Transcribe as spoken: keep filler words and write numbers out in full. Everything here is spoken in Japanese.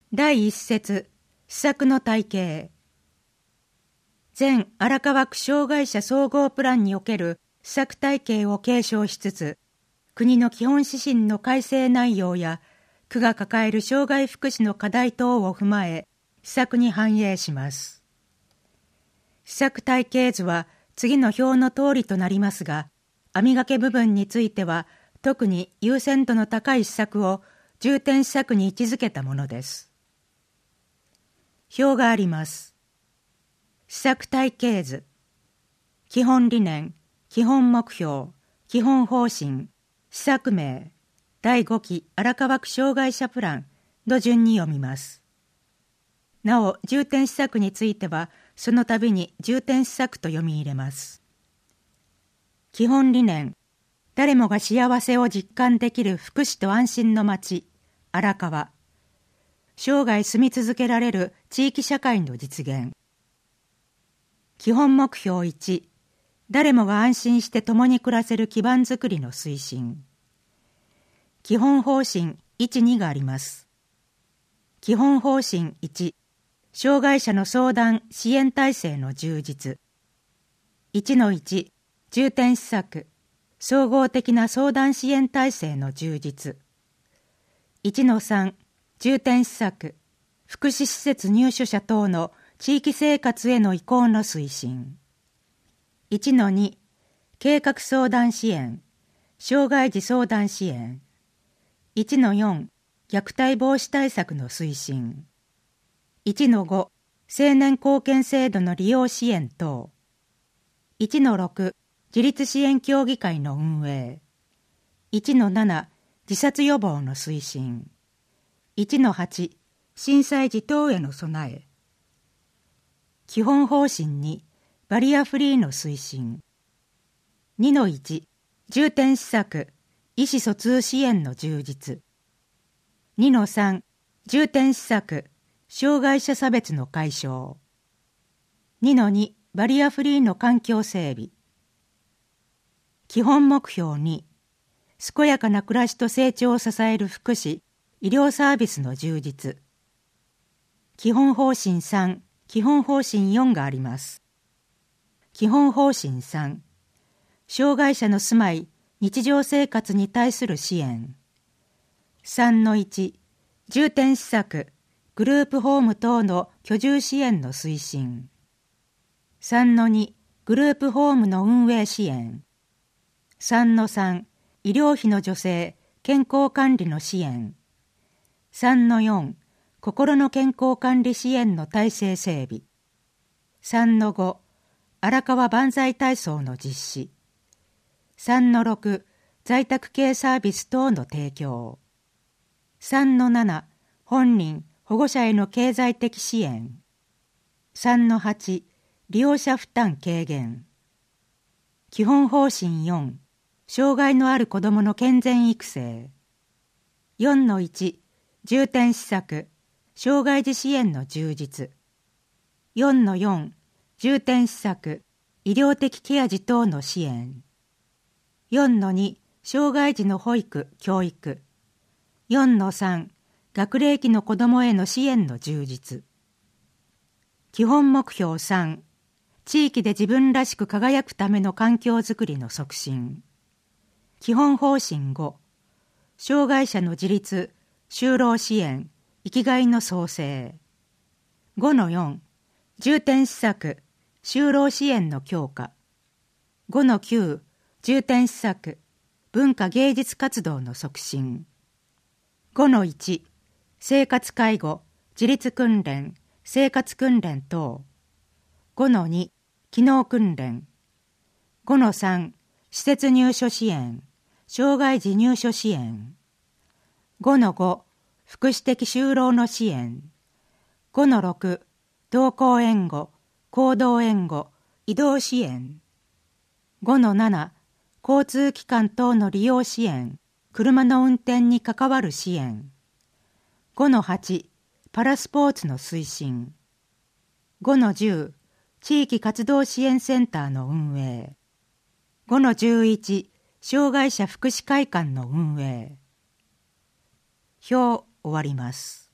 第一節、施策の体系。前荒川区障害者総合プランにおける施策体系を継承しつつ、国の基本指針の改正内容や区が抱える障害福祉の課題等を踏まえ、施策に反映します。施策体系図は次の表の通りとなりますが、網掛け部分については特に優先度の高い施策を重点施策に位置づけたものです。表があります。施策体系図、基本理念、基本目標、基本方針、施策名、だいごき荒川区障害者プランの順に読みます。なお、重点施策については、その度に重点施策と読み入れます。基本理念、誰もが幸せを実感できる福祉と安心の街、荒川。生涯住み続けられる地域社会の実現。基本目標いち、誰もが安心して共に暮らせる基盤づくりの推進。基本方針いち、にがあります。基本方針いち、障害者の相談・支援体制の充実。いちのいち、重点施策、総合的な相談支援体制の充実。いちのさん、重点施策、福祉施設入所者等の地域生活への移行の推進。いちのに、計画相談支援、障害児相談支援。いちのよん、虐待防止対策の推進。いちのご、青年貢献制度の利用支援等。いちのろく、自立支援協議会の運営。いちのなな、自殺予防の推進。いちのはち、震災時等への備え。基本方針に、バリアフリーの推進。にのいち、重点施策、意思疎通支援の充実。にのさん、重点施策、障害者差別の解消。にのに、バリアフリーの環境整備。基本目標に、健やかな暮らしと成長を支える福祉、医療サービスの充実。基本方針さん、基本方針よんがあります。基本方針さん、障害者の住まい、日常生活に対する支援。さんのいち、重点施策、グループホーム等の居住支援の推進。さんのに、グループホームの運営支援。さんのさん、医療費の助成、健康管理の支援。さんのよん、心の健康管理支援の体制整備。さんのご、荒川万歳体操の実施。さんのろく、在宅系サービス等の提供。さんのなな、本人、保護者への経済的支援。さんのはち、利用者負担軽減。基本方針よん、障害のある子どもの健全育成。よんのいち、重点施策、障害児支援の充実。よんのよん、重点施策、医療的ケア児等の支援。よんのに、障害児の保育・教育。よんのさん、学齢期の子どもへの支援の充実。基本目標さん、地域で自分らしく輝くための環境づくりの促進。基本方針ご、障害者の自立、就労支援、生きがいの創生。ごのよん、重点施策、就労支援の強化。ごのきゅう、重点施策、文化芸術活動の促進。ごのいち、生活介護、自立訓練、生活訓練等。ごのに、機能訓練。ごのさん、施設入所支援、障害児入所支援。ごのご、福祉的就労の支援。ごのろく、同行援護、行動援護、移動支援。ごのなな、交通機関等の利用支援、車の運転に関わる支援。ごのはち、パラスポーツの推進。ごのじゅう、地域活動支援センターの運営。ごのじゅういち、障害者福祉会館の運営。表終わります。